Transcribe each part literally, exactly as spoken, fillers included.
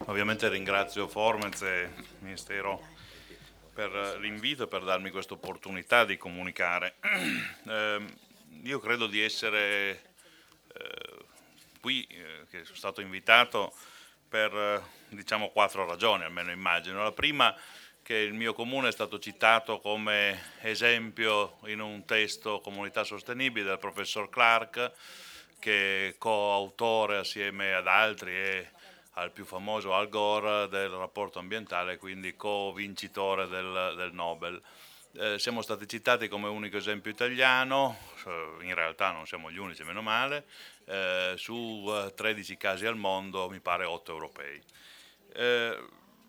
ovviamente ringrazio Formez e il Ministero per l'invito e per darmi questa opportunità di comunicare. Eh, io credo di essere eh, qui, eh, che sono stato invitato per eh, diciamo quattro ragioni, almeno immagino. La prima, che il mio comune è stato citato come esempio in un testo Comunità Sostenibile del professor Clark, che è coautore assieme ad altri e al più famoso Al Gore del rapporto ambientale, quindi co-vincitore del, del Nobel. Eh, siamo stati citati come unico esempio italiano, eh, in realtà non siamo gli unici, meno male, eh, su eh, tredici casi al mondo, mi pare otto europei. Eh,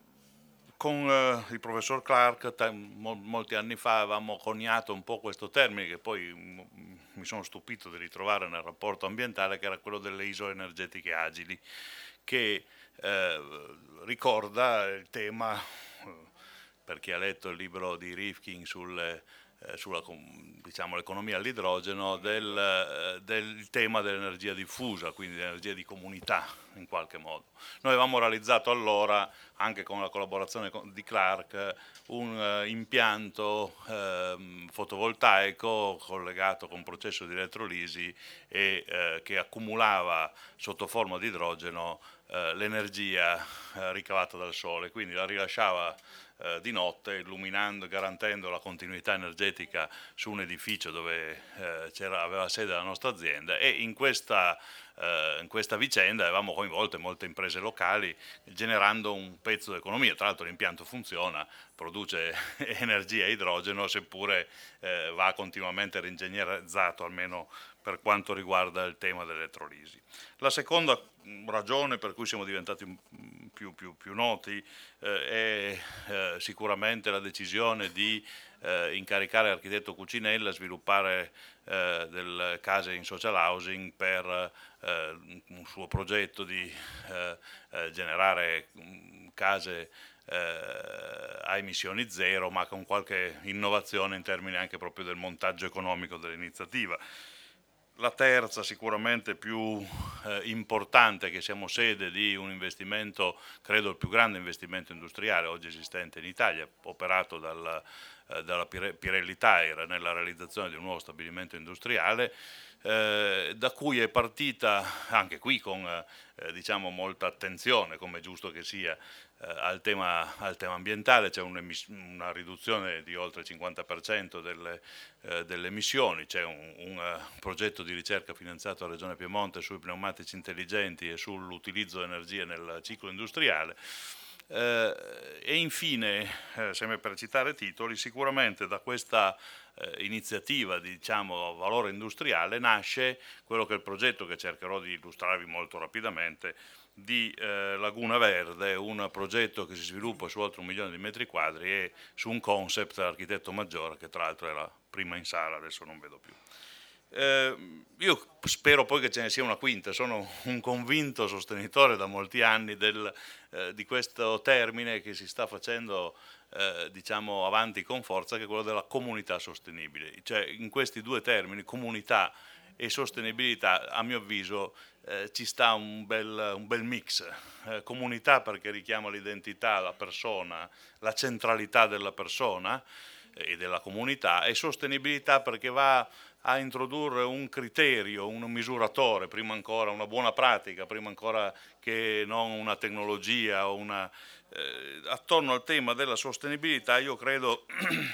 con eh, il professor Clark t- mo- molti anni fa avevamo coniato un po' questo termine che poi mm, mi sono stupito di ritrovare nel rapporto ambientale, che era quello delle isole energetiche agili, che eh, ricorda il tema, eh, per chi ha letto il libro di Rifkin sulle, eh, sulla diciamo, l'economia all'idrogeno, del, eh, del tema dell'energia diffusa, quindi dell'energia di comunità in qualche modo. Noi avevamo realizzato allora, anche con la collaborazione di Clark, un uh, impianto uh, fotovoltaico collegato con un processo di elettrolisi e uh, che accumulava sotto forma di idrogeno uh, l'energia uh, ricavata dal sole, quindi la rilasciava uh, di notte, illuminando, garantendo la continuità energetica su un edificio dove uh, c'era, aveva sede la nostra azienda, e in questa in questa vicenda avevamo coinvolto molte imprese locali, generando un pezzo d'economia. Tra l'altro l'impianto funziona, produce energia e idrogeno, seppure eh, va continuamente reingegnerizzato, almeno per quanto riguarda il tema dell'elettrolisi. La seconda ragione per cui siamo diventati più, più, più noti eh, è eh, sicuramente la decisione di eh, incaricare l'architetto Cucinella a sviluppare eh, delle case in social housing per eh, un suo progetto di eh, eh, generare case eh, a emissioni zero, ma con qualche innovazione in termini anche proprio del montaggio economico dell'iniziativa. La terza, sicuramente più eh, importante, che siamo sede di un investimento, credo il più grande investimento industriale oggi esistente in Italia, operato dal, eh, dalla Pirelli Tire nella realizzazione di un nuovo stabilimento industriale, eh, da cui è partita anche qui con eh, diciamo molta attenzione, come è giusto che sia, eh, al, tema, al tema ambientale. C'è una riduzione di oltre il cinquanta per cento delle, eh, delle emissioni, c'è un, un uh, progetto di ricerca finanziato dalla Regione Piemonte sui pneumatici intelligenti e sull'utilizzo di energia nel ciclo industriale. Eh, e infine, eh, sempre per citare titoli, sicuramente da questa eh, iniziativa, diciamo, a valore industriale nasce quello che è il progetto, che cercherò di illustrarvi molto rapidamente, di eh, Laguna Verde, un progetto che si sviluppa su oltre un milione di metri quadri e su un concept dell'architetto Maggiore, che tra l'altro era prima in sala, adesso non vedo più. Eh, io spero poi che ce ne sia una quinta, sono un convinto sostenitore da molti anni del, eh, di questo termine che si sta facendo eh, diciamo avanti con forza, che è quello della comunità sostenibile. Cioè, in questi due termini, comunità e sostenibilità, a mio avviso eh, ci sta un bel, un bel mix. Eh, comunità perché richiama l'identità, la persona, la centralità della persona e della comunità, e sostenibilità perché va a introdurre un criterio, un misuratore, prima ancora una buona pratica, prima ancora che non una tecnologia o una... Eh, attorno al tema della sostenibilità io credo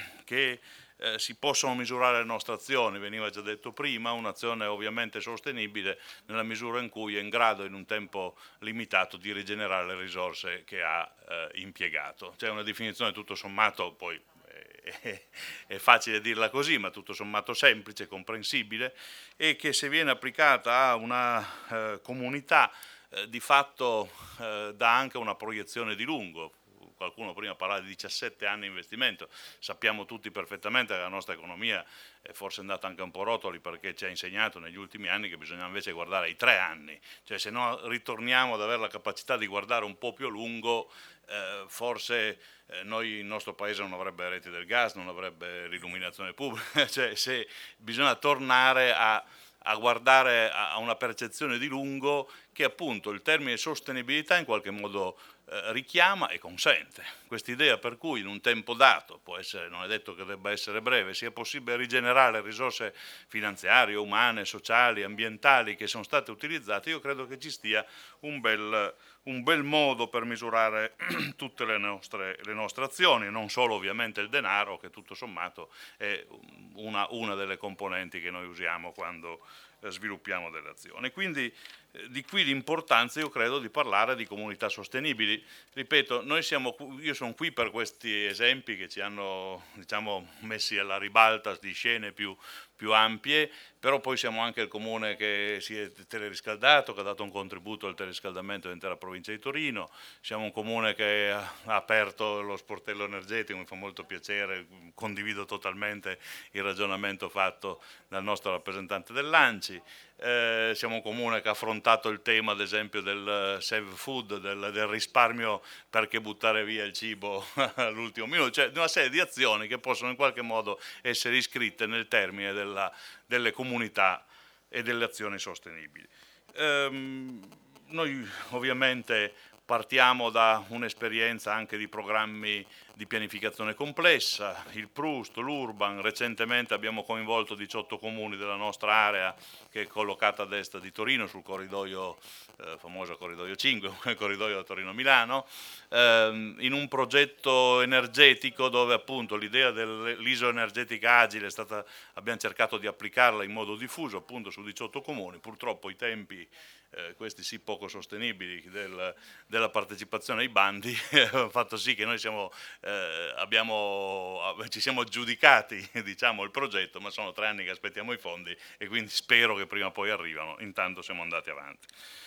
che eh, si possono misurare le nostre azioni. Veniva già detto prima, un'azione ovviamente sostenibile nella misura in cui è in grado in un tempo limitato di rigenerare le risorse che ha eh, impiegato. C'è una definizione tutto sommato, poi è facile dirla così, ma tutto sommato semplice, comprensibile, e che se viene applicata a una eh, comunità eh, di fatto eh, dà anche una proiezione di lungo. Qualcuno prima parlava di diciassette anni di investimento, sappiamo tutti perfettamente che la nostra economia è forse andata anche un po' a rotoli, perché ci ha insegnato negli ultimi anni che bisogna invece guardare ai tre anni, cioè se no ritorniamo ad avere la capacità di guardare un po' più a lungo, eh, forse eh, noi, il nostro paese non avrebbe reti del gas, non avrebbe l'illuminazione pubblica, cioè se bisogna tornare a a guardare a una percezione di lungo che appunto il termine sostenibilità in qualche modo eh, richiama e consente. Quest'idea per cui in un tempo dato, può essere, non è detto che debba essere breve, sia possibile rigenerare risorse finanziarie, umane, sociali, ambientali che sono state utilizzate, io credo che ci stia un bel, un bel modo per misurare tutte le nostre, le nostre azioni, non solo ovviamente il denaro, che tutto sommato è una, una delle componenti che noi usiamo quando eh, sviluppiamo delle azioni. Quindi eh, di qui l'importanza, io credo, di parlare di comunità sostenibili. Ripeto, noi siamo, io sono qui per questi esempi che ci hanno, diciamo, messi alla ribalta di scene più, più ampie, però poi siamo anche il comune che si è teleriscaldato, che ha dato un contributo al teleriscaldamento dell'intera provincia di Torino, siamo un comune che ha aperto lo sportello energetico, mi fa molto piacere, condivido totalmente il ragionamento fatto dal nostro rappresentante dell'ANCI. Eh, siamo un comune che ha affrontato il tema, ad esempio, del save food, del, del risparmio, perché buttare via il cibo all'ultimo minuto, cioè una serie di azioni che possono in qualche modo essere iscritte nel termine della, delle comunità e delle azioni sostenibili. Ehm, noi ovviamente partiamo da un'esperienza anche di programmi di pianificazione complessa, il PRUST, l'Urban, recentemente abbiamo coinvolto diciotto comuni della nostra area che è collocata a est di Torino sul corridoio, eh, famoso corridoio cinque, il corridoio da Torino-Milano, ehm, in un progetto energetico dove appunto l'idea dell'isola energetica agile è stata, abbiamo cercato di applicarla in modo diffuso appunto su diciotto comuni, purtroppo i tempi Eh, questi sì poco sostenibili del, della partecipazione ai bandi hanno fatto sì che noi siamo, eh, abbiamo, ci siamo aggiudicati diciamo, il progetto, ma sono tre anni che aspettiamo i fondi e quindi spero che prima o poi arrivano, intanto siamo andati avanti.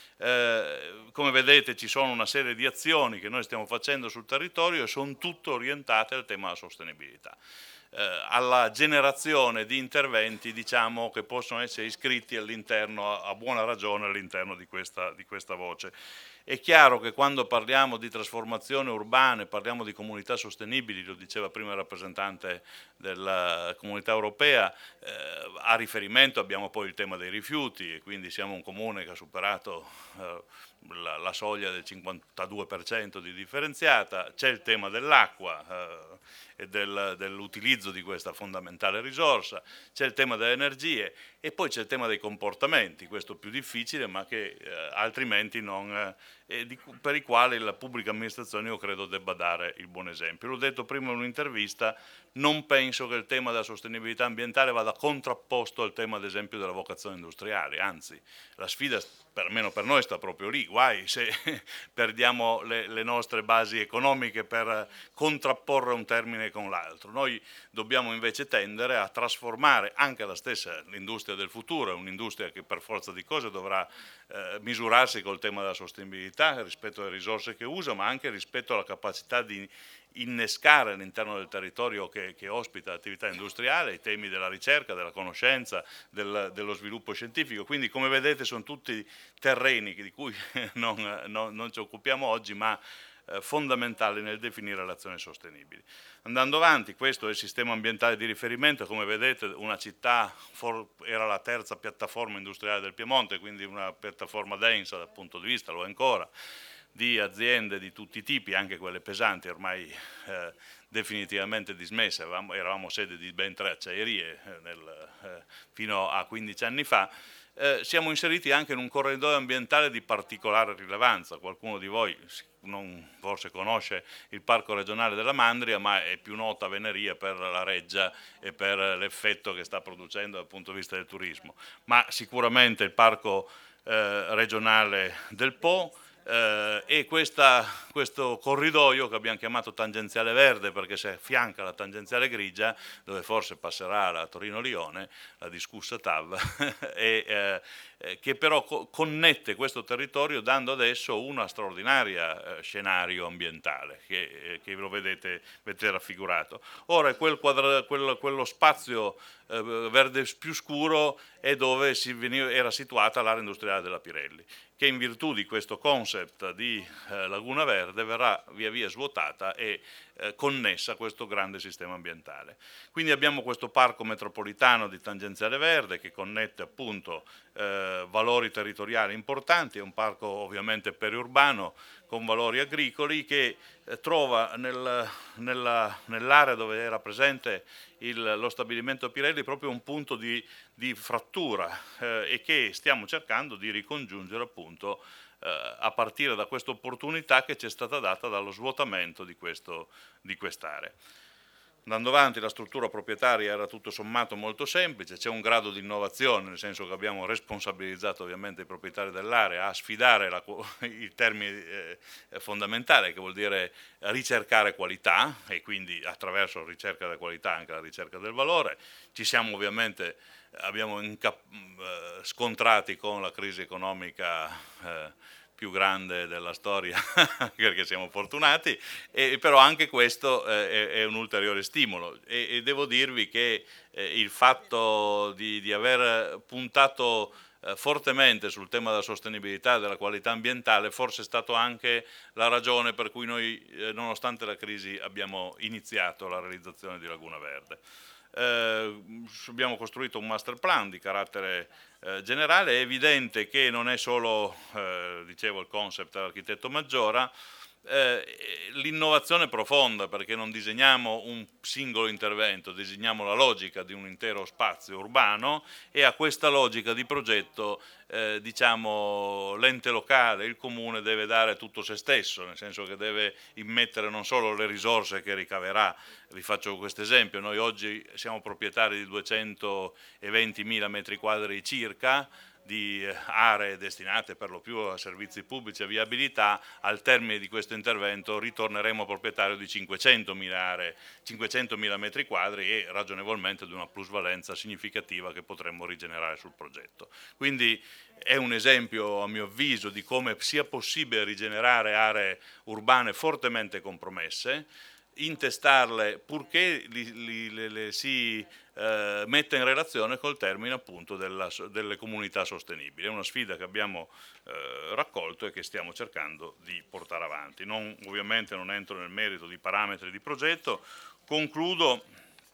Eh, come vedete ci sono una serie di azioni che noi stiamo facendo sul territorio e sono tutte orientate al tema della sostenibilità. Eh, alla generazione di interventi diciamo, che possono essere iscritti all'interno, a buona ragione all'interno di questa, di questa voce. È chiaro che quando parliamo di trasformazione urbana, parliamo di comunità sostenibili, lo diceva prima il rappresentante della comunità europea, eh, a riferimento abbiamo poi il tema dei rifiuti e quindi siamo un comune che ha superato eh, la, la soglia del cinquantadue per cento di differenziata, c'è il tema dell'acqua eh, e del, dell'utilizzo di questa fondamentale risorsa, c'è il tema delle energie e poi c'è il tema dei comportamenti, questo più difficile ma che eh, altrimenti non, eh, di, per i quali la pubblica amministrazione io credo debba dare il buon esempio. L'ho detto prima in un'intervista, non penso che il tema della sostenibilità ambientale vada contrapposto al tema ad esempio della vocazione industriale, anzi la sfida per almeno per noi sta proprio lì, guai se perdiamo le, le nostre basi economiche per contrapporre un termine con l'altro. Noi dobbiamo invece tendere a trasformare anche la stessa l'industria del futuro, è un'industria che per forza di cose dovrà eh, misurarsi col tema della sostenibilità rispetto alle risorse che usa, ma anche rispetto alla capacità di innescare all'interno del territorio che, che ospita l'attività industriale i temi della ricerca, della conoscenza, del, dello sviluppo scientifico. Quindi come vedete sono tutti terreni di cui non, non, non ci occupiamo oggi, ma eh, fondamentali nel definire le azioni sostenibili. Andando avanti, questo è il sistema ambientale di riferimento, come vedete una città for, era la terza piattaforma industriale del Piemonte, quindi una piattaforma densa dal punto di vista, lo è ancora, di aziende di tutti i tipi, anche quelle pesanti, ormai eh, definitivamente dismesse, eravamo, eravamo sede di ben tre acciaierie eh, nel, eh, fino a quindici anni fa. Eh, siamo inseriti anche in un corridoio ambientale di particolare rilevanza, qualcuno di voi non forse conosce il parco regionale della Mandria, ma è più nota Veneria per la reggia e per l'effetto che sta producendo dal punto di vista del turismo, ma sicuramente il parco eh, regionale del Po, Eh, e questa, questo corridoio che abbiamo chiamato tangenziale verde perché si affianca alla tangenziale grigia dove forse passerà la Torino-Lione, la discussa T A V, e, eh, che però co- connette questo territorio dando adesso una straordinaria eh, scenario ambientale che, eh, che lo vedete, vedete raffigurato. Ora quel quadra, quel, quello spazio eh, verde più scuro è dove si veniva, era situata l'area industriale della Pirelli, che in virtù di questo concept di eh, Laguna Verde verrà via via svuotata e eh, connessa a questo grande sistema ambientale. Quindi abbiamo questo parco metropolitano di tangenziale verde che connette appunto eh, valori territoriali importanti, è un parco ovviamente periurbano con valori agricoli che eh, trova nel, nella, nell'area dove era presente il, lo stabilimento Pirelli proprio un punto di, di frattura eh, e che stiamo cercando di ricongiungere appunto eh, a partire da questa opportunità che ci è stata data dallo svuotamento di, questo, di quest'area. Andando avanti, la struttura proprietaria era tutto sommato molto semplice, c'è un grado di innovazione, nel senso che abbiamo responsabilizzato ovviamente i proprietari dell'area a sfidare la, il termine eh, fondamentale, che vuol dire ricercare qualità, e quindi attraverso la ricerca della qualità anche la ricerca del valore. Ci siamo ovviamente, abbiamo incap- scontrati con la crisi economica eh, più grande della storia perché siamo fortunati, e, però anche questo eh, è, è un ulteriore stimolo e, e devo dirvi che eh, il fatto di, di aver puntato eh, fortemente sul tema della sostenibilità e della qualità ambientale forse è stato anche la ragione per cui noi eh, nonostante la crisi abbiamo iniziato la realizzazione di Laguna Verde. Eh, abbiamo costruito un master plan di carattere eh, generale, è evidente che non è solo, eh, dicevo, il concept dell'architetto Maggiora, eh, l'innovazione profonda, perché non disegniamo un singolo intervento, disegniamo la logica di un intero spazio urbano e a questa logica di progetto eh, diciamo l'ente locale, il comune deve dare tutto se stesso, nel senso che deve immettere non solo le risorse che ricaverà. Vi faccio questo esempio: noi oggi siamo proprietari di duecentoventimila metri quadri circa di aree destinate per lo più a servizi pubblici e viabilità. Al termine di questo intervento ritorneremo proprietario di cinquecentomila aree, cinquecentomila metri quadri e ragionevolmente di una plusvalenza significativa che potremmo rigenerare sul progetto. Quindi è un esempio, a mio avviso, di come sia possibile rigenerare aree urbane fortemente compromesse, intestarle purché li, li, le, le si eh, metta in relazione col termine appunto della, delle comunità sostenibili. È una sfida che abbiamo eh, raccolto e che stiamo cercando di portare avanti. Non, ovviamente non entro nel merito di parametri di progetto, concludo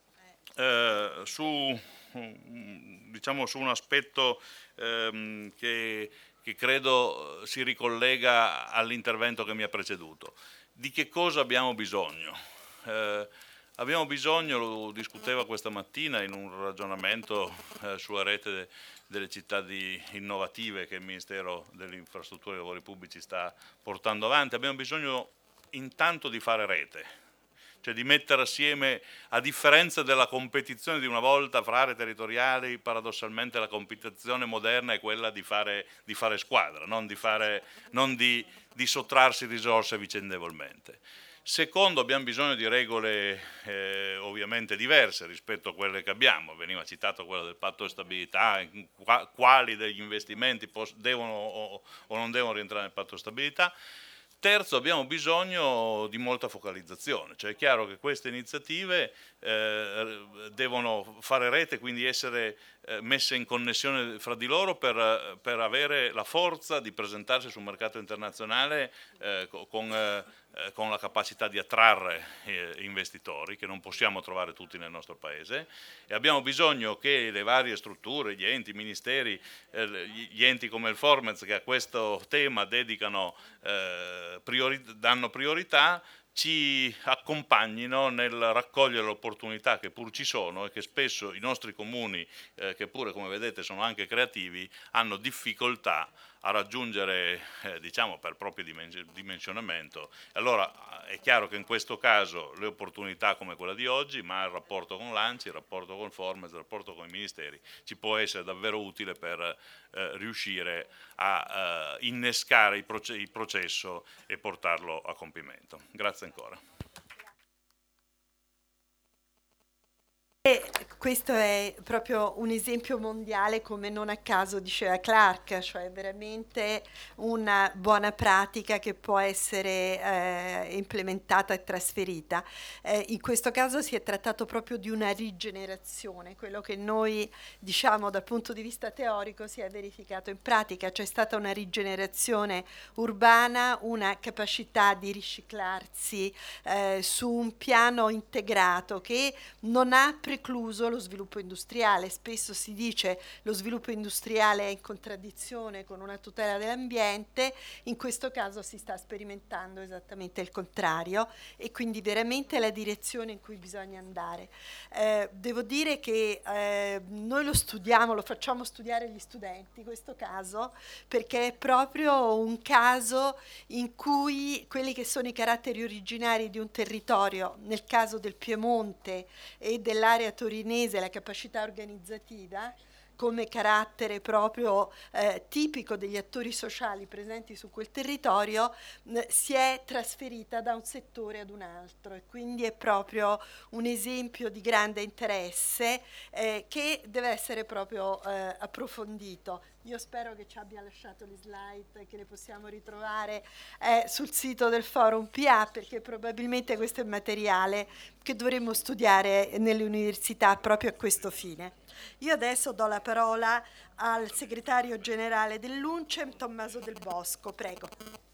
eh, su, diciamo, su un aspetto ehm, che, che credo si ricollega all'intervento che mi ha preceduto. Di che cosa abbiamo bisogno? Eh, abbiamo bisogno, lo discuteva questa mattina in un ragionamento eh, sulla rete de, delle città di innovative che il Ministero delle Infrastrutture e Lavori Pubblici sta portando avanti, abbiamo bisogno intanto di fare rete, cioè di mettere assieme, a differenza della competizione di una volta fra aree territoriali, paradossalmente la competizione moderna è quella di fare, di fare squadra, non di, fare, non di, di sottrarsi risorse vicendevolmente. Secondo, abbiamo bisogno di regole eh, ovviamente diverse rispetto a quelle che abbiamo. Veniva citato quello del patto di stabilità, quali degli investimenti devono o, o non devono rientrare nel patto di stabilità. Terzo, abbiamo bisogno di molta focalizzazione, cioè è chiaro che queste iniziative eh, devono fare rete, quindi essere eh, messe in connessione fra di loro per, per avere la forza di presentarsi sul mercato internazionale eh, con, eh, con la capacità di attrarre eh, investitori che non possiamo trovare tutti nel nostro paese, e abbiamo bisogno che le varie strutture, gli enti, i ministeri, eh, gli enti come il Formez che a questo tema dedicano eh, priori, danno priorità, ci accompagnino nel raccogliere le opportunità che pur ci sono e che spesso i nostri comuni, eh, che pure come vedete sono anche creativi, hanno difficoltà a raggiungere, eh, diciamo, per proprio dimensionamento. Allora è chiaro che in questo caso le opportunità come quella di oggi, ma il rapporto con l'ANCI, il rapporto con il Formez, il rapporto con i ministeri ci può essere davvero utile per eh, riuscire a eh, innescare il, proce- il processo e portarlo a compimento. Grazie ancora. questo è proprio un esempio mondiale, come non a caso diceva Clark, cioè veramente una buona pratica che può essere eh, implementata e trasferita. Eh, in questo caso si è trattato proprio di una rigenerazione, quello che noi diciamo dal punto di vista teorico si è verificato in pratica, c'è stata una rigenerazione urbana, una capacità di riciclarsi eh, su un piano integrato che non ha precluso lo sviluppo industriale. Spesso si dice lo sviluppo industriale è in contraddizione con una tutela dell'ambiente, in questo caso si sta sperimentando esattamente il contrario e quindi veramente la direzione in cui bisogna andare. Eh, devo dire che eh, noi lo studiamo, lo facciamo studiare agli studenti, questo caso, perché è proprio un caso in cui quelli che sono i caratteri originari di un territorio, nel caso del Piemonte e dell'area torinese, la capacità organizzativa, come carattere proprio eh, tipico degli attori sociali presenti su quel territorio, mh, si è trasferita da un settore ad un altro e quindi è proprio un esempio di grande interesse eh, che deve essere proprio eh, approfondito. Io spero che ci abbia lasciato le slide, che le possiamo ritrovare eh, sul sito del Forum P A, perché probabilmente questo è materiale che dovremmo studiare nelle università proprio a questo fine. Io adesso do la parola al segretario generale dell'UNCEM, Tommaso Del Bosco, prego.